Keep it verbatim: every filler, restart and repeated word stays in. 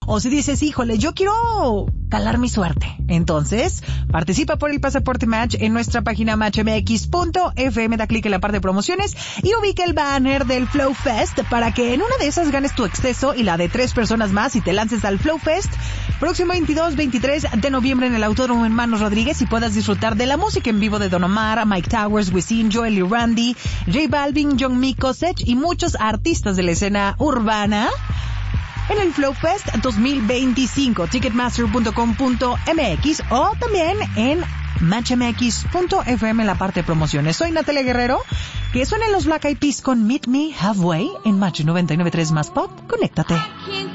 O si dices, híjole, yo quiero calar mi suerte. Entonces, participa por el pasaporte Match en nuestra página match m x punto f m. Da clic en la parte de promociones y ubica el banner del Flow Fest para que en una de esas ganes tu acceso y la de tres personas más y te lances al Flow Fest próximo veintidós veintitrés de noviembre en el Autódromo Hermanos Rodríguez y puedas disfrutar de la música en vivo de Don Omar, Mike Towers, Wisin, Joel y Randy, J Balvin, John Mico, Sech y muchos artistas de la escena urbana en el Flow Fest dos mil veinticinco. ticketmaster punto com punto m x o también en match m x punto f m en la parte de promociones. Soy Natalia Guerrero. Que suenen los Black Eyed Peas con Meet Me Halfway en Match noventa y nueve punto tres más Pop. Conéctate.